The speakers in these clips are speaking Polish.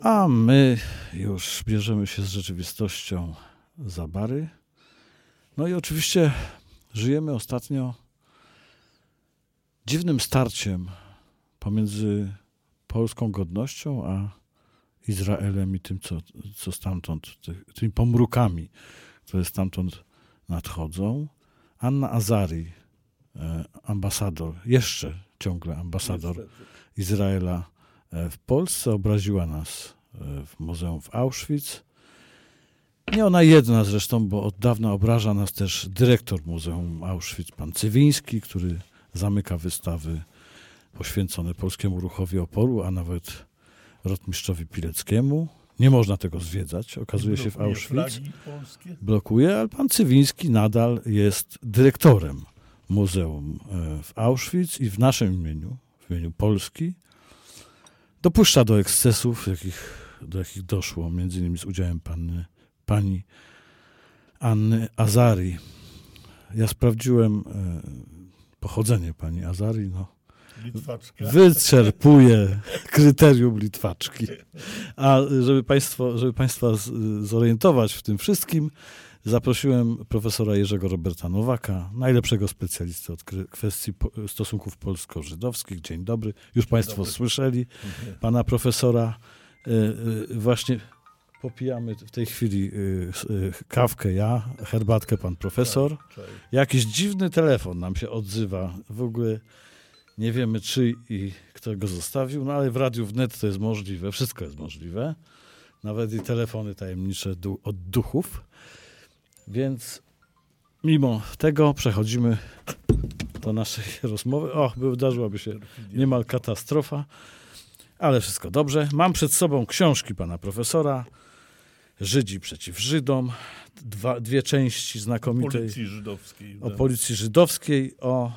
A my już bierzemy się z rzeczywistością za bary. No i oczywiście żyjemy ostatnio dziwnym starciem pomiędzy polską godnością a Izraelem i tym, co stamtąd, tymi pomrukami, które stamtąd nadchodzą. Anna Azari, ambasador, jeszcze ciągle ambasador Izraela w Polsce, obraziła nas w muzeum w Auschwitz. Nie ona jedna zresztą, bo od dawna obraża nas też dyrektor Muzeum Auschwitz, pan Cywiński, który zamyka wystawy poświęcone polskiemu ruchowi oporu, a nawet rotmistrzowi Pileckiemu. Nie można tego zwiedzać, okazuje się w Auschwitz. Blokuje, ale pan Cywiński nadal jest dyrektorem Muzeum w Auschwitz i w naszym imieniu, w imieniu Polski, dopuszcza do ekscesów, do jakich doszło, między innymi z udziałem pani Anny Azari. Ja sprawdziłem pochodzenie pani Azari, Litwaczka. Wyczerpuje kryterium Litwaczki. A żeby Państwa zorientować w tym wszystkim, zaprosiłem profesora Jerzego Roberta Nowaka, najlepszego specjalistę od kwestii stosunków polsko-żydowskich. Dzień dobry. Już Państwo słyszeli pana profesora. Właśnie popijamy w tej chwili kawkę ja, herbatkę pan profesor. Jakiś dziwny telefon nam się odzywa. W ogóle nie wiemy, czy i kto go zostawił, no ale w Radiu Wnet to jest możliwe, wszystko jest możliwe. Nawet i telefony tajemnicze od duchów. Więc mimo tego przechodzimy do naszej rozmowy. Wydarzyłaby się niemal katastrofa, ale wszystko dobrze. Mam przed sobą książki pana profesora. Żydzi przeciw Żydom. Dwie części znakomitej. O policji żydowskiej, o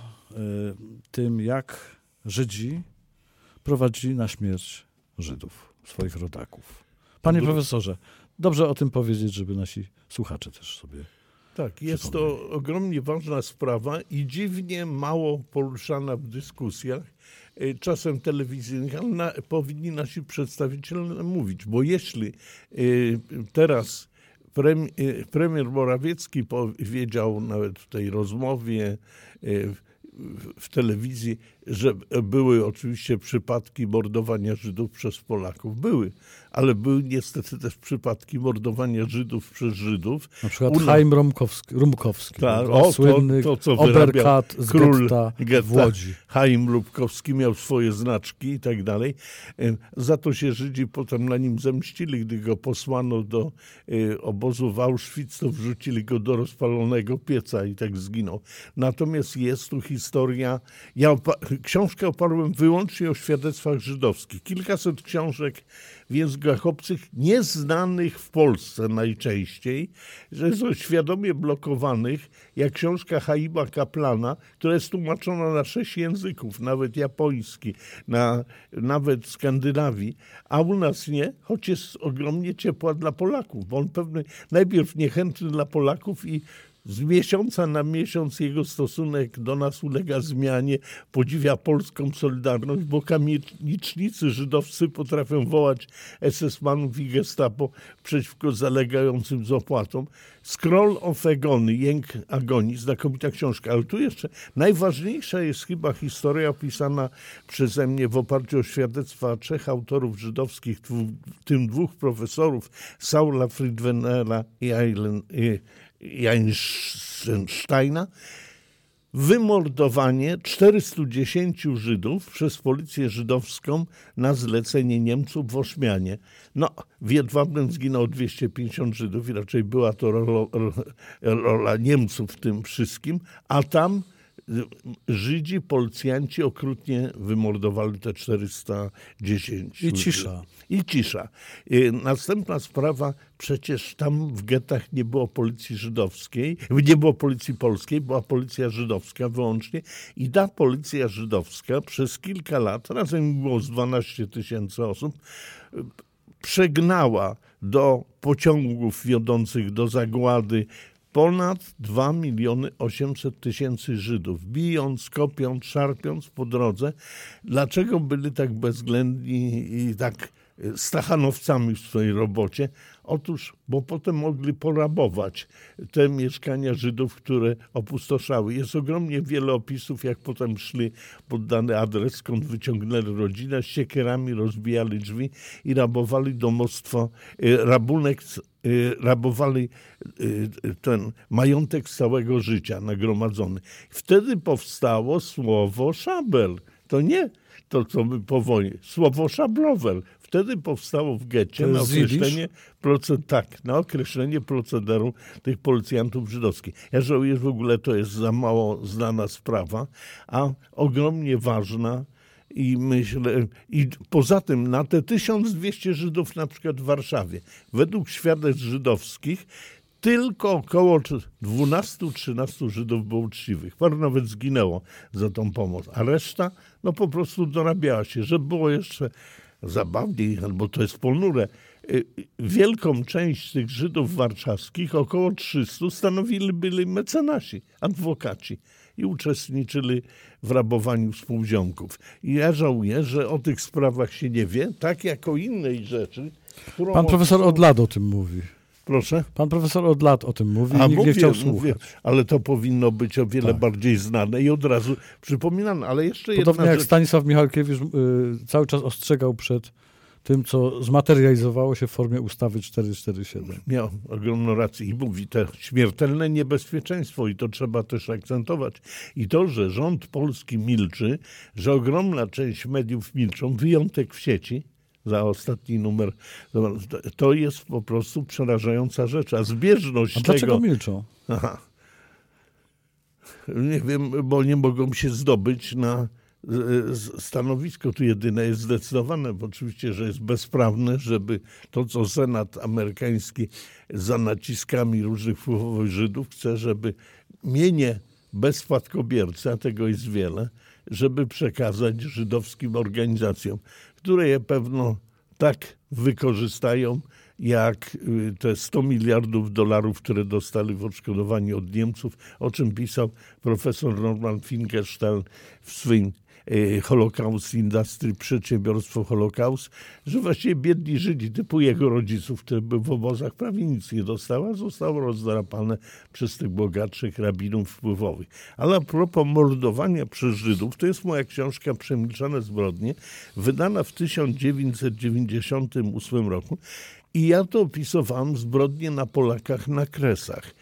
tym, jak Żydzi prowadzili na śmierć Żydów, swoich rodaków. Panie profesorze, dobrze o tym powiedzieć, żeby nasi słuchacze też sobie Tak, jest to ogromnie ważna sprawa i dziwnie mało poruszana w dyskusjach, czasem telewizyjnych, ale powinni nasi przedstawiciele mówić, bo jeśli teraz premier Morawiecki powiedział nawet w tej rozmowie w telewizji, że były oczywiście przypadki mordowania Żydów przez Polaków. Były, ale były niestety też przypadki mordowania Żydów przez Żydów. Na przykład Chaim Rumkowski, tak, słynny oberkat z getta w Łodzi. Chaim Rumkowski miał swoje znaczki i tak dalej. Za to się Żydzi potem na nim zemścili. Gdy go posłano do obozu w Auschwitz, to wrzucili go do rozpalonego pieca i tak zginął. Natomiast jest tu historia... Książkę oparłem wyłącznie o świadectwach żydowskich. Kilkaset książek w językach obcych, nieznanych w Polsce najczęściej, że są świadomie blokowanych, jak książka Chaima Kaplana, która jest tłumaczona na 6 języków, nawet japoński, nawet Skandynawii, a u nas nie, choć jest ogromnie ciepła dla Polaków, bo on najpierw niechętny dla Polaków i z miesiąca na miesiąc jego stosunek do nas ulega zmianie, podziwia polską solidarność, bo kamienicznicy żydowscy potrafią wołać SS-manów i gestapo przeciwko zalegającym z opłatą. Scroll of Agony, Jęk Agonii, znakomita książka, ale tu jeszcze najważniejsza jest chyba historia opisana przeze mnie w oparciu o świadectwa 3 autorów żydowskich, w tym 2 profesorów, Saula Friedwanera i Einsteina, wymordowanie 410 Żydów przez policję żydowską na zlecenie Niemców w Ośmianie. W Jedwabnem zginęło 250 Żydów i raczej była to rola Niemców w tym wszystkim, a tam Żydzi, policjanci okrutnie wymordowali te 410. I cisza. Następna sprawa, przecież tam w getach nie było policji żydowskiej, nie było policji polskiej, była policja żydowska wyłącznie i ta policja żydowska przez kilka lat, razem było z 12 000 osób, przegnała do pociągów wiodących do zagłady ponad 2 800 000 Żydów, bijąc, kopiąc, szarpiąc po drodze. Dlaczego byli tak bezwzględni i tak stachanowcami w swojej robocie. Otóż, bo potem mogli porabować te mieszkania Żydów, które opustoszały. Jest ogromnie wiele opisów, jak potem szli pod dany adres, skąd wyciągnęli rodzinę, z siekierami rozbijali drzwi i rabowali domostwo, rabowali ten majątek z całego życia nagromadzony. Wtedy powstało słowo szabel. To nie to, co my po wojnie. Słowo szablowel. Wtedy powstało w getcie na określenie procederu tych policjantów żydowskich. Ja żałuję, że w ogóle to jest za mało znana sprawa, a ogromnie ważna. I myślę, i poza tym na te 1200 Żydów na przykład w Warszawie, według świadectw żydowskich, tylko około 12-13 Żydów było uczciwych. Paru nawet zginęło za tą pomoc, a reszta no po prostu dorabiała się, że było jeszcze zabawniej, albo to jest ponure. Wielką część tych Żydów warszawskich, około 300, byli mecenasi, adwokaci i uczestniczyli w rabowaniu współziomków. I ja żałuję, że o tych sprawach się nie wie, tak jak o innej rzeczy. Pan profesor od lat o tym mówi. Proszę? Pan profesor od lat o tym mówi i nikt nie chciał słuchać. Ale to powinno być o wiele bardziej znane i od razu przypominane. Ale jeszcze podobnie jak Stanisław Michalkiewicz cały czas ostrzegał przed tym, co zmaterializowało się w formie ustawy 447. Miał ogromną rację i mówi to śmiertelne niebezpieczeństwo i to trzeba też akcentować. I to, że rząd polski milczy, że ogromna część mediów milczą, wyjątek w sieci, za ostatni numer, to jest po prostu przerażająca rzecz. A zbieżność tego... dlaczego milczą? Aha. Nie wiem, bo nie mogą się zdobyć na stanowisko. Tu jedyne jest zdecydowane, bo oczywiście, że jest bezprawne, żeby to, co Senat amerykański za naciskami różnych wpływowych Żydów chce, żeby mienie bez spadkobiercy, a tego jest wiele, żeby przekazać żydowskim organizacjom, które je pewno tak wykorzystają, jak te 100 miliardów dolarów, które dostali w odszkodowaniu od Niemców, o czym pisał profesor Norman Finkelstein w swoim Holocaust Industry, przedsiębiorstwo Holocaust, że właściwie biedni Żydzi, typu jego rodziców, które były w obozach, prawie nic nie dostały, zostało rozdrapane przez tych bogatszych rabinów wpływowych. Ale a propos mordowania przez Żydów, to jest moja książka Przemilczane zbrodnie, wydana w 1998 roku. I ja to opisywałem zbrodnie na Polakach na Kresach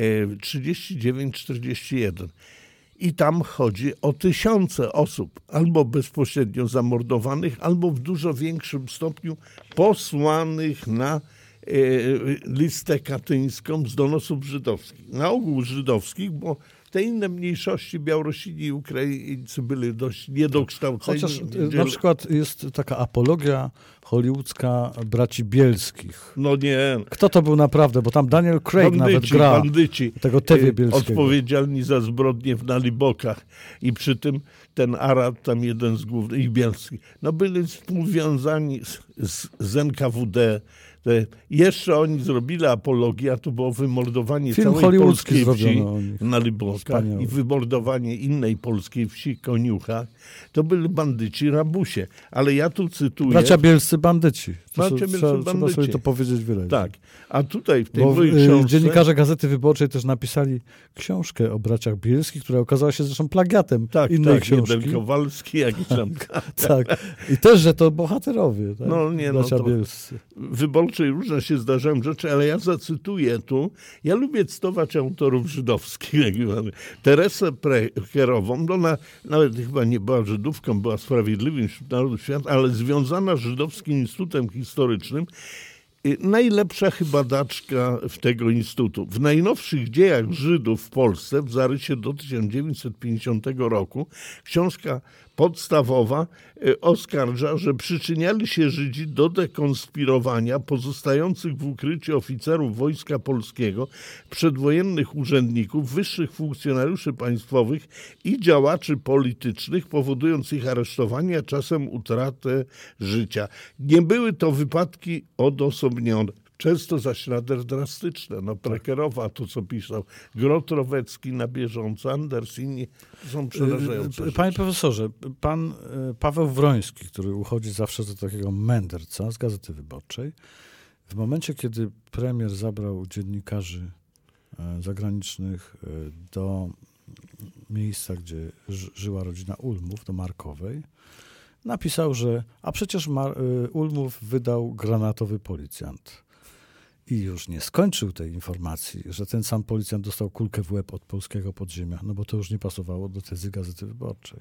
39-41. I tam chodzi o tysiące osób, albo bezpośrednio zamordowanych, albo w dużo większym stopniu posłanych na listę katyńską z donosów żydowskich. Na ogół żydowskich, bo te inne mniejszości, Białorusini i Ukraińcy, byli dość niedokształceni. Chociaż na przykład jest taka apologia hollywoodzka braci Bielskich. No nie. Kto to był naprawdę? Bo tam Daniel Craig nawet gra tego Tewie Bielskiego. Odpowiedzialni za zbrodnie w Nalibokach. I przy tym ten Arad, tam jeden z głównych, i Bielski, no byli współwiązani z NKWD. Jeszcze oni zrobili apologię, a to było wymordowanie całej polskiej wsi na Libokach i wymordowanie innej polskiej wsi, Koniucha. To byli bandyci rabusie. Ale ja tu cytuję... Bracia bielscy bandyci. Trzeba sobie to powiedzieć wyraźnie. Tak. A tutaj w tej mojej książce... Dziennikarze Gazety Wyborczej też napisali książkę o braciach bielskich, która okazała się zresztą plagiatem innej książki. Jeden Kowalski, jak i Czemka. Tak. I też, że to bohaterowie. Tak? No nie, bracia bielscy. Wyborczej różne się zdarzają rzeczy, ale ja zacytuję tu. Ja lubię cytować autorów żydowskich. Teresę Precherową, ona nawet chyba nie była Żydówką, była Sprawiedliwym wśród Narodów Świata, ale związana z Żydowskim Instytutem Historycznym. Najlepsza chyba badaczka w tego instytutu. W najnowszych dziejach Żydów w Polsce, w zarysie do 1950 roku, książka podstawowa oskarża, że przyczyniali się Żydzi do dekonspirowania pozostających w ukryciu oficerów Wojska Polskiego, przedwojennych urzędników, wyższych funkcjonariuszy państwowych i działaczy politycznych, powodując ich aresztowanie, a czasem utratę życia. Nie były to wypadki odosobnione. Często zaś nader drastyczne. No Prekerowa, to co pisał, Grot-Rowecki na bieżąco, Anders, inni są przerażające rzeczy. Panie profesorze, pan Paweł Wroński, który uchodzi zawsze za takiego mędrca z Gazety Wyborczej, w momencie, kiedy premier zabrał dziennikarzy zagranicznych do miejsca, gdzie żyła rodzina Ulmów, do Markowej, napisał, że a przecież Ulmów wydał granatowy policjant. I już nie skończył tej informacji, że ten sam policjant dostał kulkę w łeb od polskiego podziemia, no bo to już nie pasowało do tezy Gazety Wyborczej.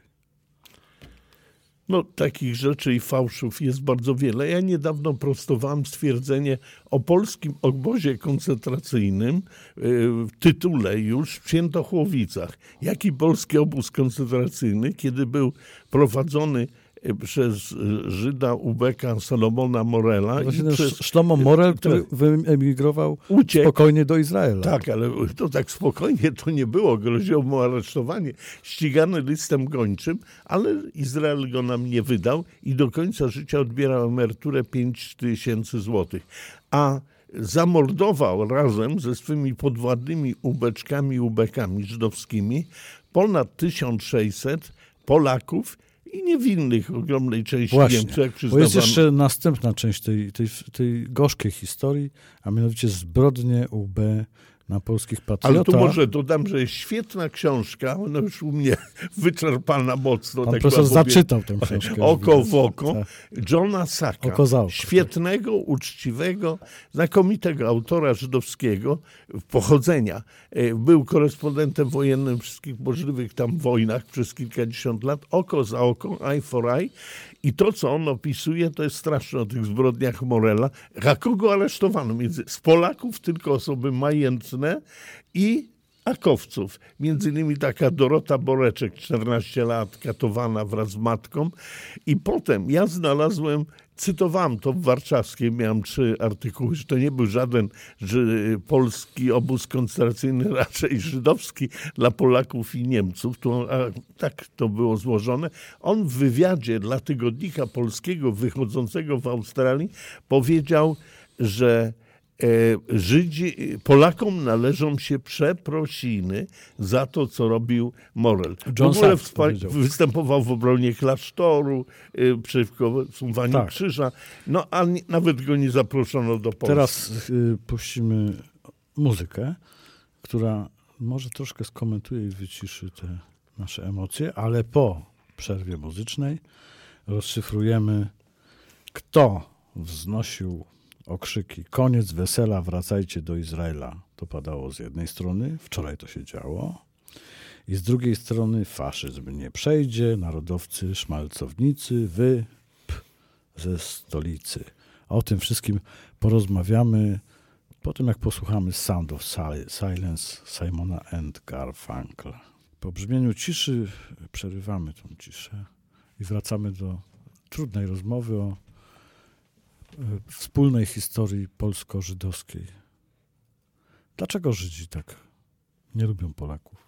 No, takich rzeczy i fałszów jest bardzo wiele. Ja niedawno prostowałem stwierdzenie o polskim obozie koncentracyjnym w tytule już w Świętochłowicach. Jaki polski obóz koncentracyjny, kiedy był prowadzony przez Żyda ubeka Salomona Morela. Szlomo Morel, który wyemigrował spokojnie do Izraela. Tak, ale to tak spokojnie to nie było. Groziło mu aresztowanie. Ścigany listem gończym, ale Izrael go nam nie wydał i do końca życia odbierał emeryturę 5000 złotych. A zamordował razem ze swymi podwładnymi ubekami żydowskimi ponad 1600 Polaków i niewinnych ogromnej części Niemców, jak przyznawano. Bo jest jeszcze następna część tej gorzkiej historii, a mianowicie zbrodnie UB na polskich patriotach. Ale tu może dodam, że jest świetna książka, ona już u mnie wyczerpana mocno. Pan tak profesor zaczytał tę książkę. Oko w oko. Tak. Johna Sacka. Oko za oko, świetnego, tak. Uczciwego, znakomitego autora żydowskiego pochodzenia. Był korespondentem wojennym w wszystkich możliwych tam wojnach przez kilkadziesiąt lat. Oko za oko, eye for eye. I to, co on opisuje, to jest straszne o tych zbrodniach Morela. A kogo aresztowano? Z Polaków tylko osoby majętne i akowców. Między innymi taka Dorota Boreczek, 14 lat, katowana wraz z matką. I potem ja znalazłem, cytowałem to w Warszawskiej, miałem 3 artykuły, że to nie był żaden polski obóz koncentracyjny, raczej żydowski dla Polaków i Niemców. Tak to było złożone. On w wywiadzie dla Tygodnika Polskiego wychodzącego w Australii powiedział, że Polakom należą się przeprosiny za to, co robił Morel. W ogóle występował w obronie klasztoru, przeciwko suwaniu krzyża, no a nawet go nie zaproszono do Polski. Teraz puścimy muzykę, która może troszkę skomentuje i wyciszy te nasze emocje, ale po przerwie muzycznej rozszyfrujemy, kto wznosił okrzyki koniec wesela, wracajcie do Izraela. To padało z jednej strony, wczoraj to się działo, i z drugiej strony faszyzm nie przejdzie, narodowcy, szmalcownicy, wy ze stolicy. O tym wszystkim porozmawiamy po tym, jak posłuchamy Sound of Silence Simona and Garfunkla. Po brzmieniu ciszy przerywamy tą ciszę i wracamy do trudnej rozmowy o wspólnej historii polsko-żydowskiej. Dlaczego Żydzi tak nie lubią Polaków?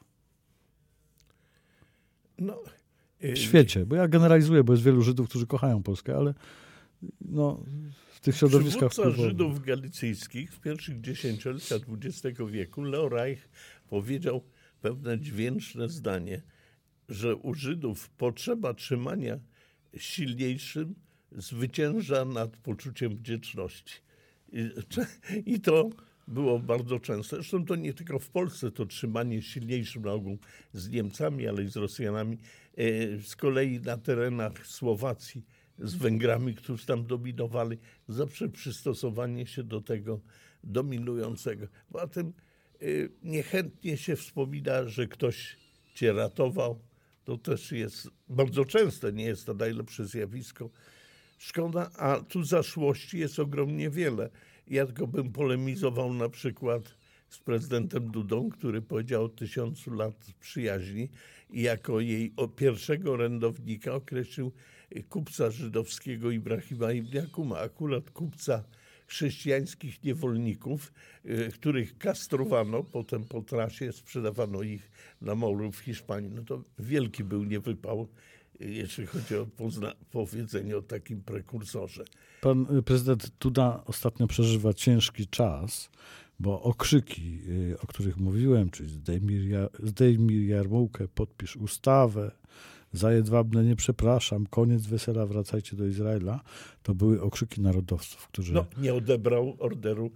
W świecie, bo ja generalizuję, bo jest wielu Żydów, którzy kochają Polskę, ale w tych środowiskach... Przywódca Żydów galicyjskich w pierwszych dziesięcioleciach XX wieku, Leo Reich, powiedział pewne dźwięczne zdanie, że u Żydów potrzeba trzymania silniejszym zwycięża nad poczuciem wdzięczności. I to było bardzo często. Zresztą to nie tylko w Polsce, to trzymanie silniejszym na ogół z Niemcami, ale i z Rosjanami. Z kolei na terenach Słowacji z Węgrami, którzy tam dominowali, zawsze przystosowanie się do tego dominującego. Poza tym niechętnie się wspomina, że ktoś cię ratował. To też jest bardzo częste, nie jest to najlepsze zjawisko. Szkoda, a tu zaszłości jest ogromnie wiele. Ja tylko bym polemizował na przykład z prezydentem Dudą, który powiedział o 1000 lat przyjaźni i jako jej pierwszego orędownika określił kupca żydowskiego Ibrahima ibn Jakuma, akurat kupca chrześcijańskich niewolników, których kastrowano, potem po trasie sprzedawano ich na molu w Hiszpanii. No to wielki był niewypał jeśli chodzi o powiedzenie o takim prekursorze. Pan prezydent Duda ostatnio przeżywa ciężki czas, bo okrzyki, o których mówiłem, czyli zdejmij jarmułkę, podpisz ustawę, za jedwabne nie przepraszam, koniec wesela, wracajcie do Izraela, to były okrzyki narodowców, którzy... nie odebrał orderu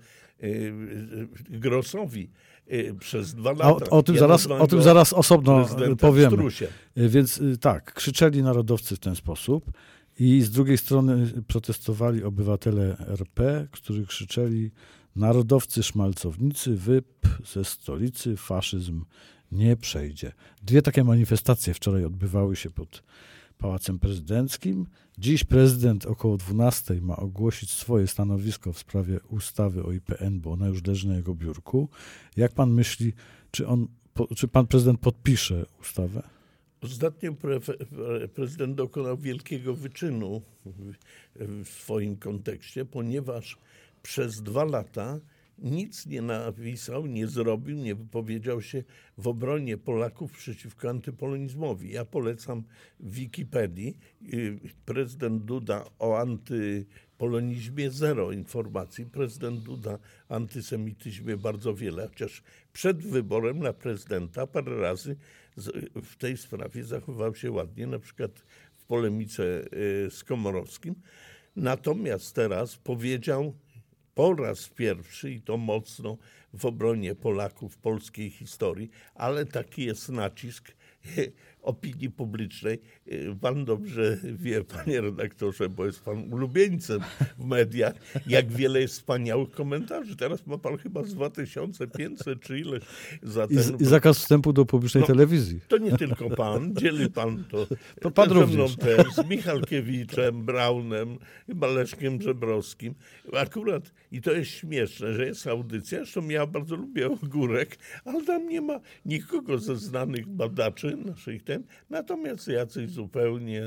Grossowi przez 2 lata. O tym zaraz osobno powiemy. Strusiem. Więc tak, krzyczeli narodowcy w ten sposób i z drugiej strony protestowali obywatele RP, którzy krzyczeli: narodowcy szmalcownicy, wyp ze stolicy, faszyzm nie przejdzie. 2 takie manifestacje wczoraj odbywały się pod Pałacem Prezydenckim. Dziś prezydent około 12 ma ogłosić swoje stanowisko w sprawie ustawy o IPN, bo ona już leży na jego biurku. Jak pan myśli, czy pan prezydent podpisze ustawę? Ostatnio prezydent dokonał wielkiego wyczynu w swoim kontekście, ponieważ przez 2 lata nic nie napisał, nie zrobił, nie wypowiedział się w obronie Polaków przeciwko antypolonizmowi. Ja polecam w Wikipedii prezydent Duda o antypolonizmie 0 informacji. Prezydent Duda o antysemityzmie bardzo wiele, chociaż przed wyborem na prezydenta parę razy w tej sprawie zachował się ładnie, na przykład w polemice z Komorowskim. Natomiast teraz powiedział po raz pierwszy, i to mocno, w obronie Polaków, polskiej historii, ale taki jest nacisk opinii publicznej. Pan dobrze wie, panie redaktorze, bo jest pan ulubieńcem w mediach, jak wiele jest wspaniałych komentarzy. Teraz ma pan chyba z 2500 czy ileś za ten... I zakaz wstępu do publicznej telewizji. To nie tylko pan, dzieli pan to pan ze mną również. też, z Michalkiewiczem, Braunem, chyba Leszkiem Żebrowskim. Akurat, i to jest śmieszne, że jest audycja, zresztą ja bardzo lubię Ogórek, ale tam nie ma nikogo ze znanych badaczy naszych natomiast jacyś zupełnie,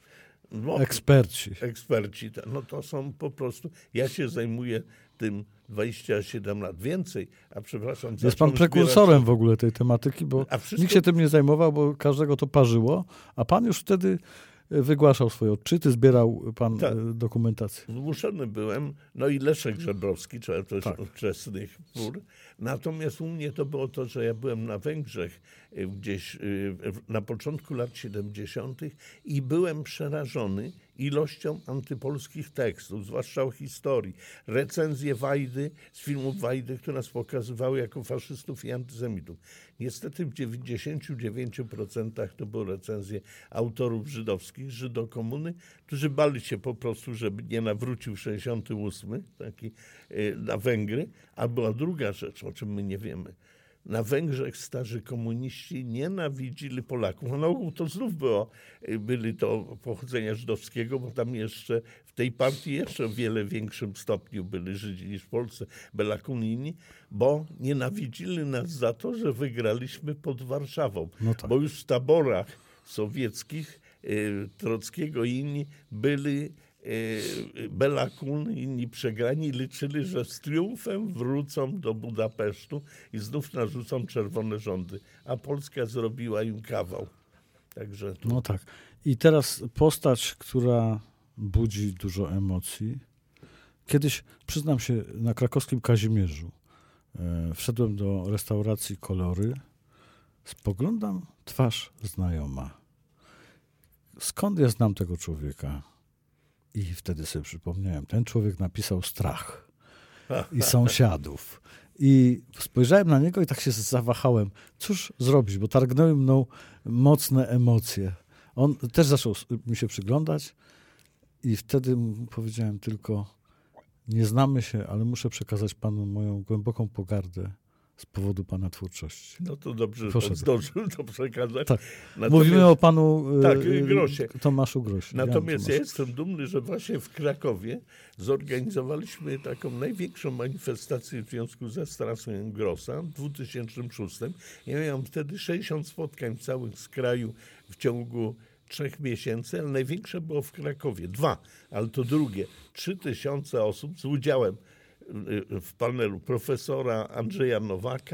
eksperci, to są po prostu, ja się zajmuję tym 27 lat więcej, a przepraszam... Jest pan prekursorem w ogóle tej tematyki, bo nikt się tym nie zajmował, bo każdego to parzyło, a pan już wtedy wygłaszał swoje odczyty, zbierał pan dokumentację. Zmuszony byłem, i Leszek Żebrowski, to też ówczesnych pór. Natomiast u mnie to było to, że ja byłem na Węgrzech gdzieś na początku lat 70. i byłem przerażony ilością antypolskich tekstów, zwłaszcza o historii. Recenzje Wajdy, z filmów Wajdy, które nas pokazywały jako faszystów i antysemitów. Niestety w 99% to były recenzje autorów żydowskich, Żydokomuny, którzy bali się po prostu, żeby nie nawrócił 68, taki na Węgry. A była druga rzecz, o czym my nie wiemy. Na Węgrzech starzy komuniści nienawidzili Polaków. Na ogół to znów byli to pochodzenia żydowskiego, bo tam jeszcze w tej partii jeszcze w wiele większym stopniu byli Żydzi niż w Polsce, Belakun i inni, bo nienawidzili nas za to, że wygraliśmy pod Warszawą. Bo już w taborach sowieckich Trockiego i inni byli Belakun, inni przegrani, liczyli, że z triumfem wrócą do Budapesztu i znów narzucą czerwone rządy. A Polska zrobiła im kawał. Także No tak. I teraz postać, która budzi dużo emocji. Kiedyś, przyznam się, na krakowskim Kazimierzu wszedłem do restauracji Kolory, spoglądam, twarz znajoma. Skąd ja znam tego człowieka? I wtedy sobie przypomniałem, ten człowiek napisał Strach i Sąsiadów. I spojrzałem na niego i tak się zawahałem. Cóż zrobić, bo targnęły mną mocne emocje. On też zaczął mi się przyglądać i wtedy mu powiedziałem tylko: nie znamy się, ale muszę przekazać panu moją głęboką pogardę z powodu pana twórczości. No to dobrze, że pan zdążył to przekazać. Tak. Mówimy o panu Grosie. Tomaszu Grosie. Natomiast ja jestem dumny, że właśnie w Krakowie zorganizowaliśmy taką największą manifestację w związku ze Strasem Grossa w 2006. Ja miałem wtedy 60 spotkań w całym kraju w ciągu 3 miesięcy, ale największe było w Krakowie. 2, ale to drugie. 3000 osób z udziałem w panelu profesora Andrzeja Nowaka,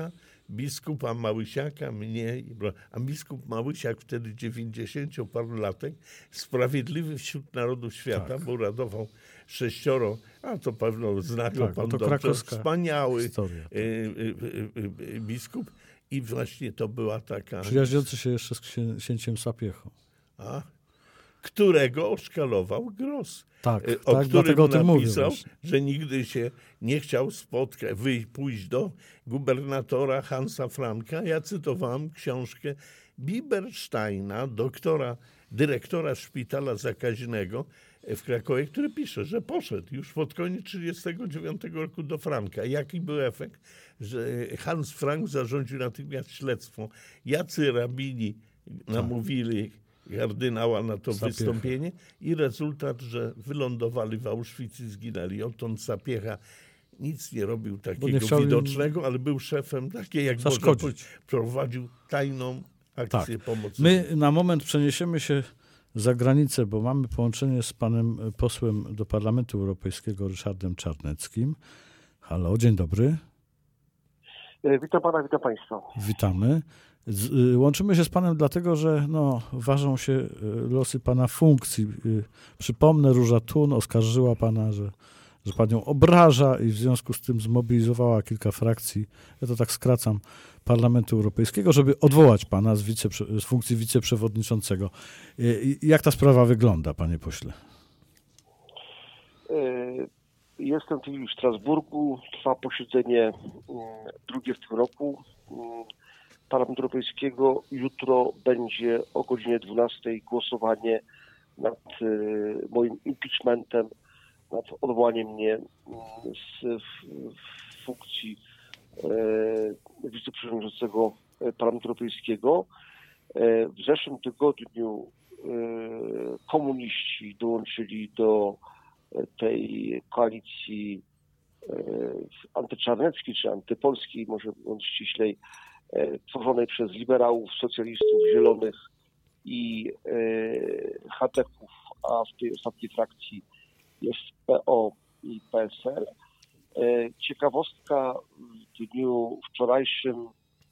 biskupa Małysiaka, mnie, a biskup Małysiak wtedy 90-parolatek, sprawiedliwy wśród narodów świata, bo radował 6, a to pewno zna go pan to dobrze, wspaniały historia, biskup i właśnie to była taka... Przyjaźniący się jeszcze z księciem Sapiechą. Którego oszkalował Gross. O którym napisał, mówię że nigdy się nie chciał pójść do gubernatora Hansa Franka. Ja cytowałem książkę Biebersteina, dyrektora szpitala zakaźnego w Krakowie, który pisze, że poszedł już pod koniec 1939 roku do Franka. Jaki był efekt? Że Hans Frank zarządził natychmiast śledztwo. Jacy rabini namówili kardynała na to wystąpienie i rezultat, że wylądowali w Auschwitz i zginęli. Odtąd Sapiecha nic nie robił takiego widocznego, ale był szefem takiej, jak można powiedzieć, prowadził tajną akcję pomocy. My na moment przeniesiemy się za granicę, bo mamy połączenie z panem posłem do Parlamentu Europejskiego Ryszardem Czarneckim. Halo, dzień dobry. Witam pana, witam państwa. Witamy. Łączymy się z panem dlatego, że ważą się losy pana funkcji. Przypomnę, Róża Thun oskarżyła pana, że pan ją obraża i w związku z tym zmobilizowała kilka frakcji, ja to tak skracam, Parlamentu Europejskiego, żeby odwołać pana z funkcji wiceprzewodniczącego. Jak ta sprawa wygląda, panie pośle? Jestem tu w Strasburgu, trwa posiedzenie drugie w tym roku Parlamentu Europejskiego. Jutro będzie o godzinie 12 głosowanie nad moim impeachmentem, nad odwołaniem mnie z funkcji wiceprzewodniczącego Parlamentu Europejskiego. W zeszłym tygodniu komuniści dołączyli do tej koalicji antyczarneckiej czy antypolskiej, może mówiąc ściślej, tworzonej przez liberałów, socjalistów, zielonych i chadeków, a w tej ostatniej frakcji jest PO i PSL. Ciekawostka, w dniu wczorajszym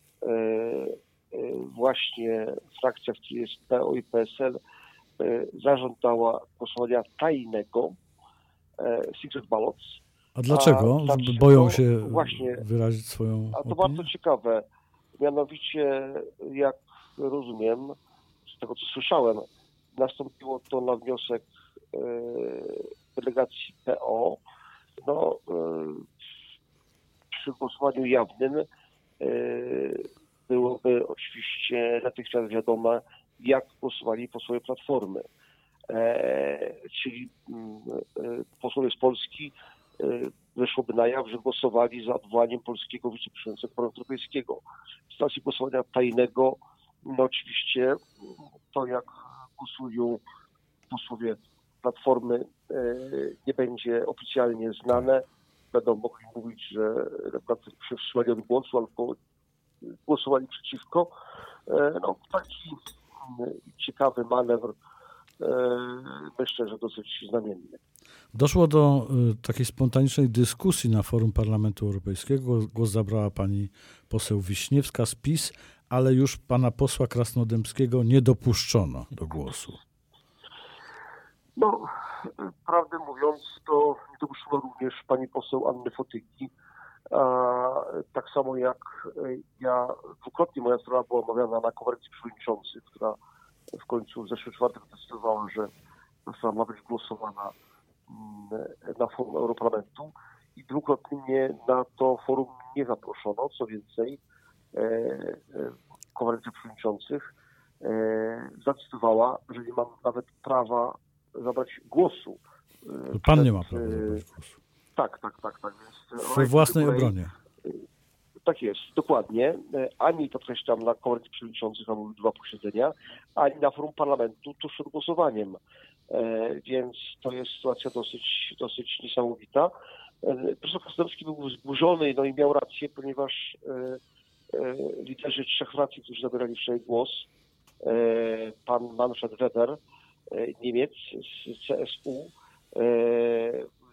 właśnie frakcja, w której jest PO i PSL, zażądała głosowania tajnego, secret ballots. A dlaczego? Boją się właśnie wyrazić swoją opinię? A to bardzo ciekawe. Mianowicie, jak rozumiem, z tego co słyszałem, nastąpiło to na wniosek delegacji PO. Przy głosowaniu jawnym byłoby oczywiście natychmiast wiadome, jak głosowali posłowie Platformy. Czyli posłowie z Polski wyszłoby na jaw, że głosowali za odwołaniem polskiego wiceprzewodniczącego Parlamentu Europejskiego. W sytuacji głosowania tajnego, oczywiście to, jak głosują posłowie Platformy, nie będzie oficjalnie znane. Będą mogli mówić, że na przykład się wstrzymali od głosu albo głosowali przeciwko. Taki ciekawy manewr, myślę, że dosyć znamienny. Doszło do takiej spontanicznej dyskusji na forum Parlamentu Europejskiego. Głos zabrała pani poseł Wiśniewska z PiS, ale już pana posła Krasnodębskiego nie dopuszczono do głosu. Prawdę mówiąc, to nie dopuszczono również pani poseł Anny Fotygi. Tak samo jak ja, dwukrotnie moja strona była omawiana na konferencji przewodniczących, która w końcu w zeszły czwartek zdecydowała, że ta strona ma być głosowana na forum Europarlamentu i dwukrotnie mnie na to forum nie zaproszono. Co więcej, konferencja przewodniczących zdecydowała, że nie mam nawet prawa zabrać głosu. Pan nie ma prawa zabrać głosu. Tak. Więc we własnej obronie. Tak jest, dokładnie. Ani, podkreślam, na konferencji przewodniczących, tam były 2 posiedzenia, ani na forum parlamentu tuż przed głosowaniem. Więc to jest sytuacja dosyć niesamowita. Profesor Krasnodębski był wzburzony i miał rację, ponieważ liderzy 3 frakcji, którzy zabierali wczoraj głos, pan Manfred Weber, Niemiec z CSU,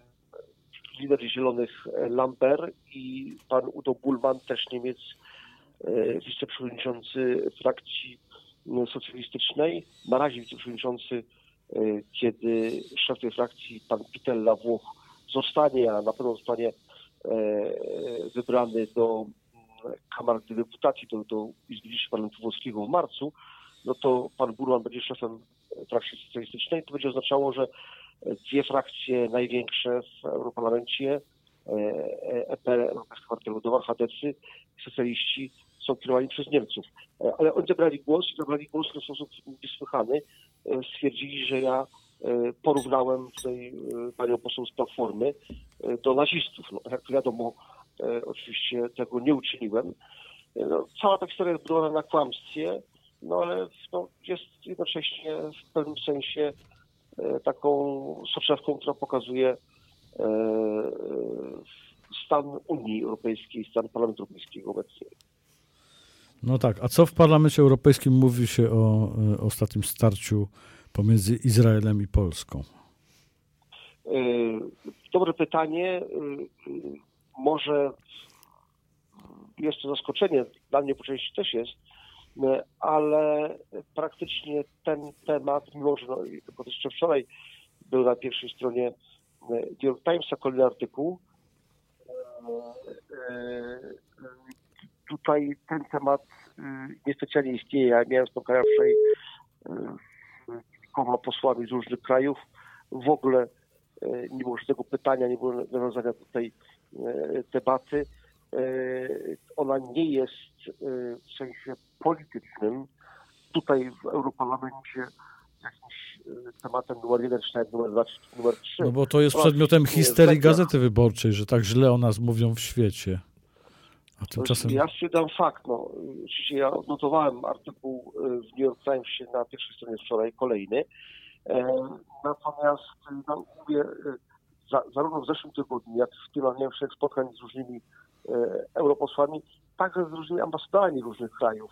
lider Zielonych Lambert i pan Udo Bullmann, też Niemiec, wiceprzewodniczący frakcji socjalistycznej, na razie wiceprzewodniczący, kiedy szef tej frakcji, pan Pittella, Włoch, zostanie, a na pewno zostanie wybrany do Kamary Deputacji, do Izby Parlamentu Włoskiego w marcu, no to pan Burman będzie szefem frakcji socjalistycznej. To będzie oznaczało, że dwie frakcje największe w Europarlamencie, EPR, Europejska Partia Ludowa, chadecy, socjaliści, są kierowani przez Niemców. Ale oni zabrali głos w sposób niesłychany. Stwierdzili, że ja porównałem tutaj panią poseł z Platformy do nazistów. No, jak wiadomo, oczywiście tego nie uczyniłem. No, cała ta historia jest budowana na kłamstwie, no ale jest jednocześnie w pewnym sensie taką soczewką, która pokazuje stan Unii Europejskiej, stan Parlamentu Europejskiego obecnie. No tak, a co w Parlamencie Europejskim mówi się o ostatnim starciu pomiędzy Izraelem i Polską? Dobre pytanie. Może jest to zaskoczenie, dla mnie po części też jest, ale praktycznie ten temat, mimo że bo jeszcze wczoraj był na pierwszej stronie New York Timesa kolejny artykuł, tutaj ten temat niespecjalnie istnieje. Ja miałem spotkania wczoraj z kilkoma posłami z różnych krajów. W ogóle nie było żadnego pytania, nie było nawiązania do tej debaty. Ona nie jest w sensie politycznym. Tutaj w Europarlamencie jakimś tematem numer 1, czy nawet numer 2, czy numer 3. No bo to jest przedmiotem histerii Gazety Wyborczej, że tak źle o nas mówią w świecie. A tymczasem... Ja stwierdzam fakt. No. Oczywiście ja odnotowałem artykuł w New York Timesie na pierwszej stronie wczoraj, kolejny. Natomiast mówię, zarówno w zeszłym tygodniu, jak w tym miałem szereg spotkań z różnymi europosłami, także z różnymi ambasadorami różnych krajów.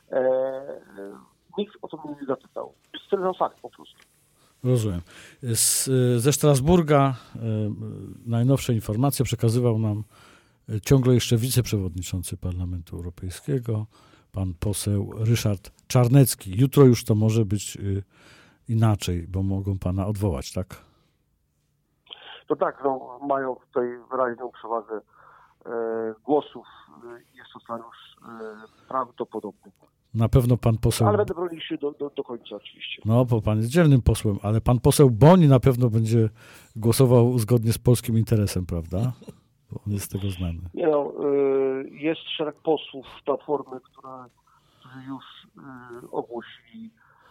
Nikt o to mnie nie zapytał. Stwierdzam fakt po prostu. Rozumiem. Ze Strasburga najnowsze informacje przekazywał nam ciągle jeszcze wiceprzewodniczący Parlamentu Europejskiego, pan poseł Ryszard Czarnecki. Jutro już to może być inaczej, bo mogą pana odwołać, tak? To tak, no, mają tutaj wyraźną przewagę głosów. Jest to scenariusz prawdopodobny. Na pewno pan poseł... Ale będę bronił się do końca oczywiście. No, bo pan jest dzielnym posłem, ale pan poseł Boni na pewno będzie głosował zgodnie z polskim interesem, prawda? Bo on jest z tego znany. Nie no, jest szereg posłów Platformy, którzy już ogłosili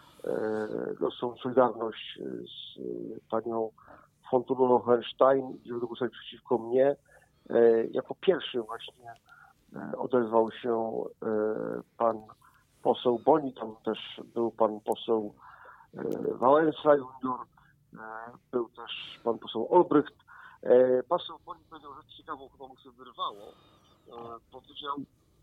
są solidarność z panią von Thun-Hohenstein, żeby głosować przeciwko mnie. Jako pierwszy właśnie odezwał się pan poseł Boni, tam też był pan poseł Wałęsa junior, był też pan poseł Olbrycht. Poseł Boni powiedział rzecz ciekawą, chyba mu się wyrwało. Powiedział,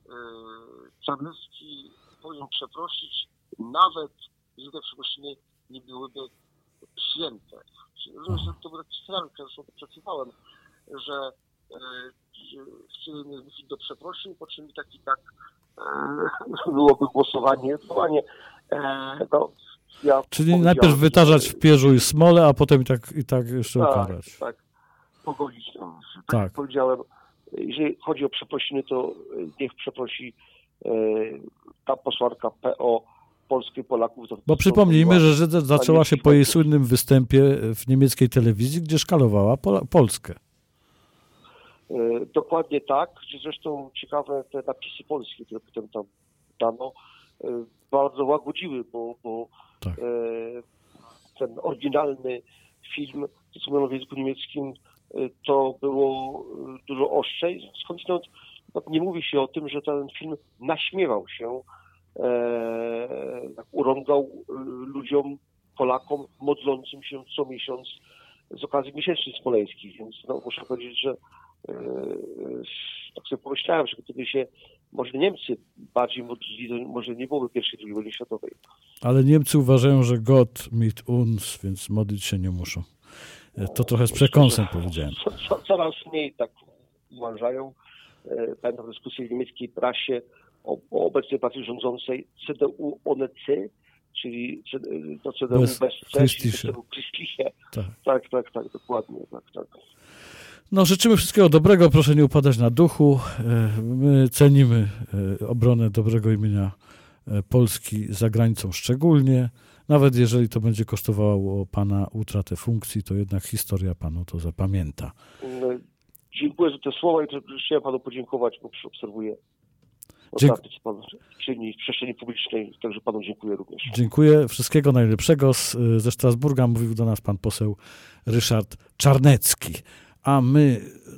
Czarnecki powinien przeprosić, nawet jeżeli te przeprosiny nie byłyby przyjęte. Rozumiem, że to był taki scenariusz, zresztą przeczytałem, że chcieli mnie zmusić do przeprosin, po czym i tak byłoby głosowanie. No, ja czyli najpierw wytarzać w pierzu i smole, a potem i tak jeszcze ukarać. Tak, pogodzić. No. Tak jak powiedziałem, jeżeli chodzi o przeprosiny, to niech przeprosi ta posłanka PO Polski Polaków. Bo przypomnijmy, że Żydek zaczęła się po jej słynnym występie w niemieckiej telewizji, gdzie szkalowała Polskę. Dokładnie tak. Zresztą ciekawe te napisy polskie, które potem tam dano, bardzo łagodziły, bo tak. Ten oryginalny film, co mówiono w języku niemieckim, to było dużo ostrzej. Skądinąd nie mówi się o tym, że ten film naśmiewał się, urągał ludziom, Polakom modlącym się co miesiąc z okazji miesięcznic smoleńskich. Więc muszę powiedzieć, że tak sobie pomyślałem, że gdyby się może Niemcy bardziej modlili, to może nie byłoby I i II wojny światowej. Ale Niemcy uważają, że Gott mit uns, więc modlić się nie muszą. To trochę z przekąsem powiedziałem. Coraz mniej tak uważają. Pamiętam dyskusję w niemieckiej prasie o obecnej partii rządzącej CDU-ONC, czyli to CDU Bez bez C, czyli CDU Christliche. Tak, dokładnie, tak. No, życzymy wszystkiego dobrego, proszę nie upadać na duchu. My cenimy obronę dobrego imienia Polski za granicą szczególnie. Nawet jeżeli to będzie kosztowało pana utratę funkcji, to jednak historia panu to zapamięta. Dziękuję za te słowa i chciałem panu podziękować, bo obserwuję ostatnio, co pan czyni w przestrzeni publicznej, także panu dziękuję również. Dziękuję, wszystkiego najlepszego. Ze Strasburga mówił do nas pan poseł Ryszard Czarnecki. A my